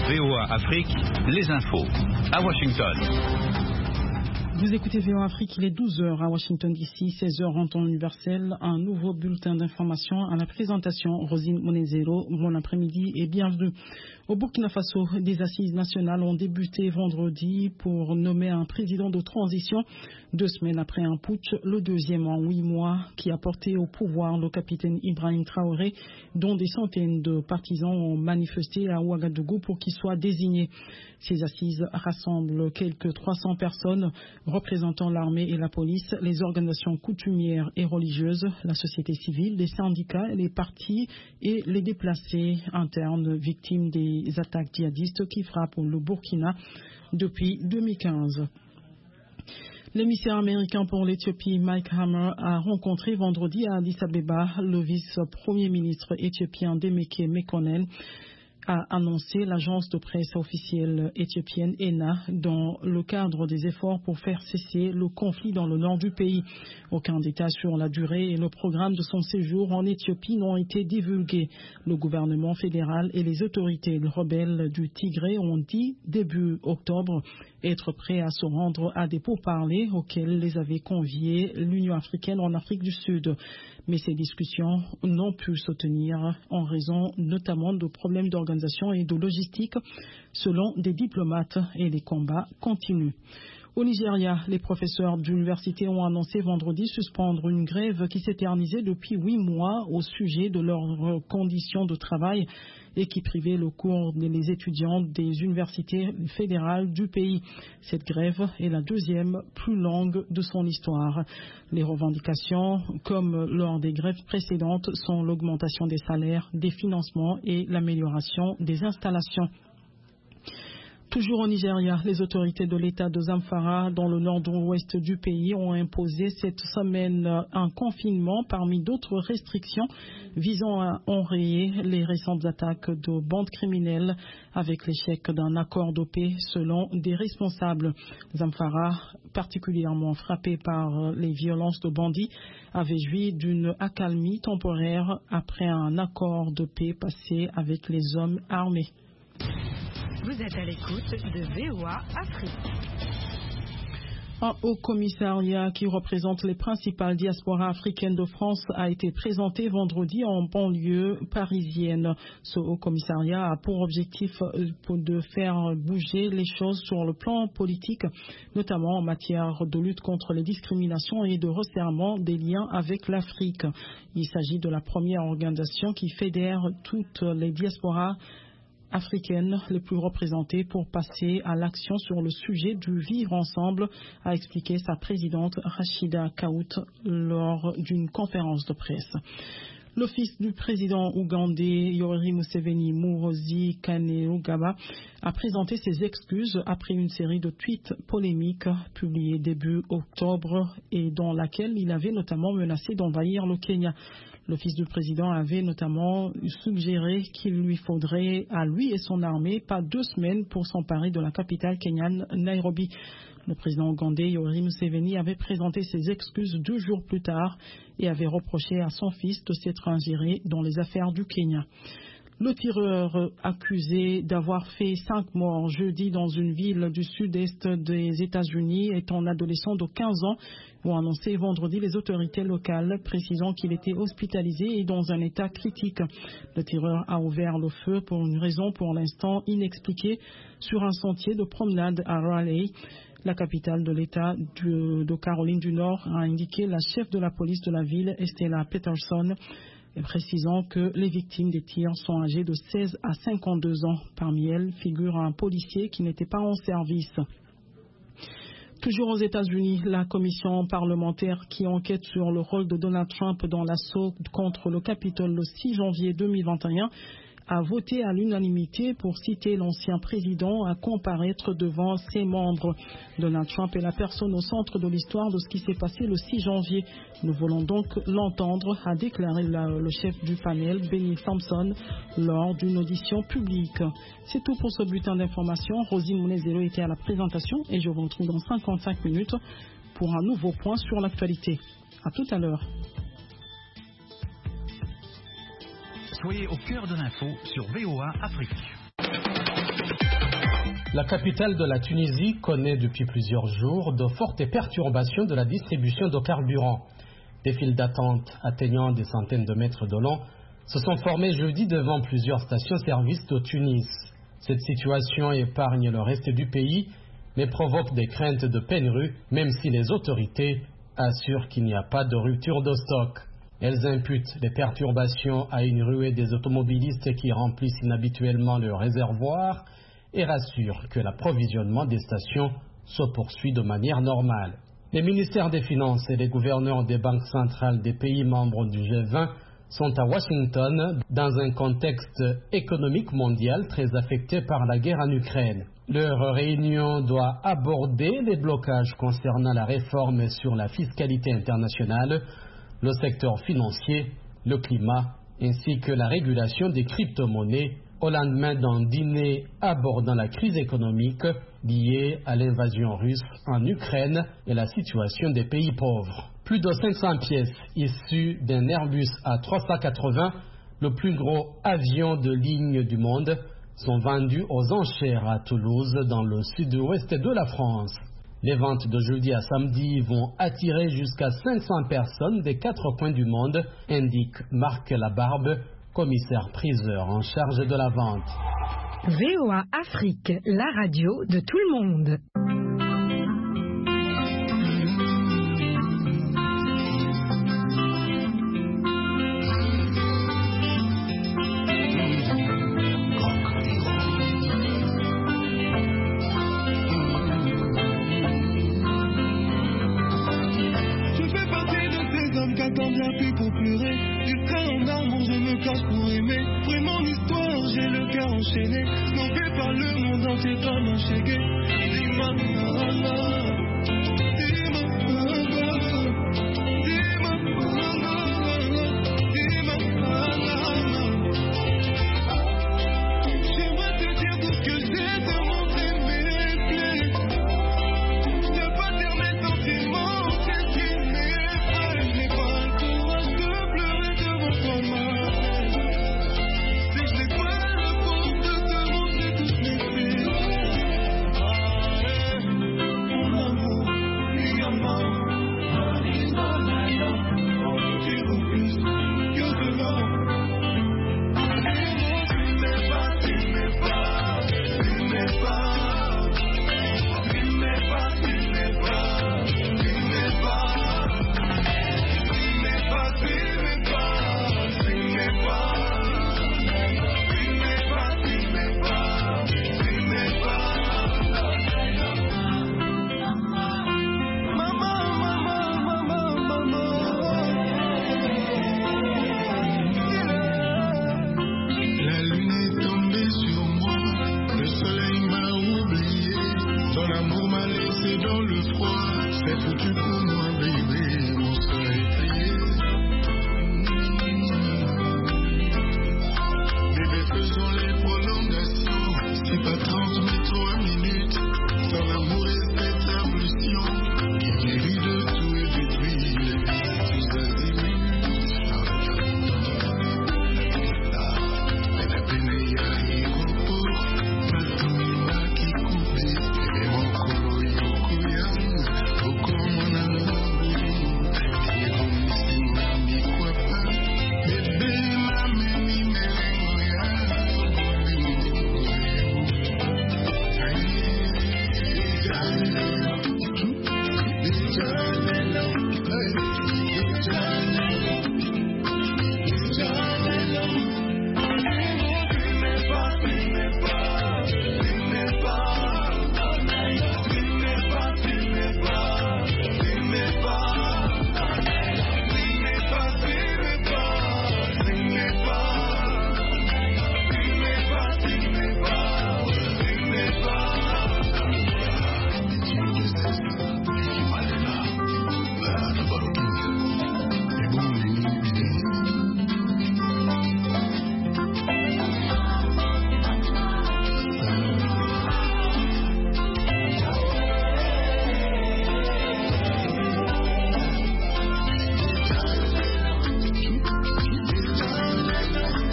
VOA Afrique, les infos. À Washington. Vous écoutez VOA Afrique, il est 12h à Washington DC, 16h en temps universel. Un nouveau bulletin d'information à la présentation. Rosine Monezero, bon après-midi et bienvenue. Au Burkina Faso, des assises nationales ont débuté vendredi pour nommer un président de transition 2 semaines après un putsch, le deuxième en 8 mois, qui a porté au pouvoir le capitaine Ibrahim Traoré, dont des centaines de partisans ont manifesté à Ouagadougou pour qu'il soit désigné. Ces assises rassemblent quelques 300 personnes représentant l'armée et la police, les organisations coutumières et religieuses, la société civile, les syndicats, les partis et les déplacés internes victimes des attaques djihadistes qui frappent le Burkina depuis 2015. L'émissaire américain pour l'Éthiopie, Mike Hammer, a rencontré vendredi à Addis Abeba le vice-premier ministre éthiopien Demeke Mekonnen, a annoncé l'agence de presse officielle éthiopienne ENA dans le cadre des efforts pour faire cesser le conflit dans le nord du pays. Aucun détail sur la durée et le programme de son séjour en Éthiopie n'ont été divulgués. Le gouvernement fédéral et les autorités rebelles du Tigré ont dit début octobre être prêts à se rendre à des pourparlers auxquels les avait conviés l'Union africaine en Afrique du Sud. Mais ces discussions n'ont pu se tenir en raison notamment de problèmes d'organisation et de logistique, selon des diplomates, et les combats continuent. Au Nigeria, les professeurs d'université ont annoncé vendredi suspendre une grève qui s'éternisait depuis 8 mois au sujet de leurs conditions de travail et qui privait le cours des étudiants des universités fédérales du pays. Cette grève est la deuxième plus longue de son histoire. Les revendications, comme lors des grèves précédentes, sont l'augmentation des salaires, des financements et l'amélioration des installations. Toujours au Nigeria, les autorités de l'État de Zamfara, dans le nord-ouest du pays, ont imposé cette semaine un confinement parmi d'autres restrictions visant à enrayer les récentes attaques de bandes criminelles avec l'échec d'un accord de paix selon des responsables. Zamfara, particulièrement frappé par les violences de bandits, avait joui d'une accalmie temporaire après un accord de paix passé avec les hommes armés. Vous êtes à l'écoute de VOA Afrique. Un haut commissariat qui représente les principales diasporas africaines de France a été présenté vendredi en banlieue parisienne. Ce haut commissariat a pour objectif de faire bouger les choses sur le plan politique, notamment en matière de lutte contre les discriminations et de resserrement des liens avec l'Afrique. Il s'agit de la première organisation qui fédère toutes les diasporas africaines les plus représentées pour passer à l'action sur le sujet du vivre ensemble, a expliqué sa présidente Rachida Kaout lors d'une conférence de presse. L'office du président ougandais Yoweri Museveni Muhoozi Kainerugaba a présenté ses excuses après une série de tweets polémiques publiés début octobre et dans laquelle il avait notamment menacé d'envahir le Kenya. L'office du président avait notamment suggéré qu'il lui faudrait à lui et son armée pas 2 semaines pour s'emparer de la capitale kenyane Nairobi. Le président ougandais Yoweri Museveni avait présenté ses excuses 2 jours plus tard et avait reproché à son fils de s'être ingéré dans les affaires du Kenya. Le tireur accusé d'avoir fait 5 morts jeudi dans une ville du sud-est des États-Unis est un adolescent de 15 ans, ont annoncé vendredi les autorités locales, précisant qu'il était hospitalisé et dans un état critique. Le tireur a ouvert le feu pour une raison pour l'instant inexpliquée sur un sentier de promenade à Raleigh. La capitale de l'État de Caroline du Nord a indiqué la chef de la police de la ville, Estella Peterson, précisant que les victimes des tirs sont âgées de 16 à 52 ans. Parmi elles figure un policier qui n'était pas en service. Toujours aux États-Unis, la commission parlementaire qui enquête sur le rôle de Donald Trump dans l'assaut contre le Capitole le 6 janvier 2021 a voté à l'unanimité pour citer l'ancien président à comparaître devant ses membres. Donald Trump est la personne au centre de l'histoire de ce qui s'est passé le 6 janvier. Nous voulons donc l'entendre, a déclaré le chef du panel, Benny Thompson, lors d'une audition publique. C'est tout pour ce bulletin d'information. Rosine Monezero était à la présentation et je vous retrouve dans 55 minutes pour un nouveau point sur l'actualité. À tout à l'heure. Soyez au cœur de l'info sur VOA Afrique. La capitale de la Tunisie connaît depuis plusieurs jours de fortes perturbations de la distribution de carburant. Des files d'attente atteignant des centaines de mètres de long se sont formées jeudi devant plusieurs stations-service de Tunis. Cette situation épargne le reste du pays, mais provoque des craintes de pénurie, même si les autorités assurent qu'il n'y a pas de rupture de stock. Elles imputent les perturbations à une ruée des automobilistes qui remplissent inhabituellement leurs réservoirs et rassurent que l'approvisionnement des stations se poursuit de manière normale. Les ministères des Finances et les gouverneurs des banques centrales des pays membres du G20 sont à Washington dans un contexte économique mondial très affecté par la guerre en Ukraine. Leur réunion doit aborder les blocages concernant la réforme sur la fiscalité internationale, le secteur financier, le climat ainsi que la régulation des crypto-monnaies au lendemain d'un dîner abordant la crise économique liée à l'invasion russe en Ukraine et la situation des pays pauvres. Plus de 500 pièces issues d'un Airbus A380, le plus gros avion de ligne du monde, sont vendues aux enchères à Toulouse, dans le sud-ouest de la France. Les ventes de jeudi à samedi vont attirer jusqu'à 500 personnes des 4 coins du monde, indique Marc Labarbe, commissaire-priseur en charge de la vente. VOA Afrique, la radio de tout le monde. J'attends bien plus pour pleurer. Du train en amour, je me cache pour aimer. Après mon histoire, j'ai le cœur enchaîné. N'en fais pas le monde entier, pas m'enchaîner. Dis-moi,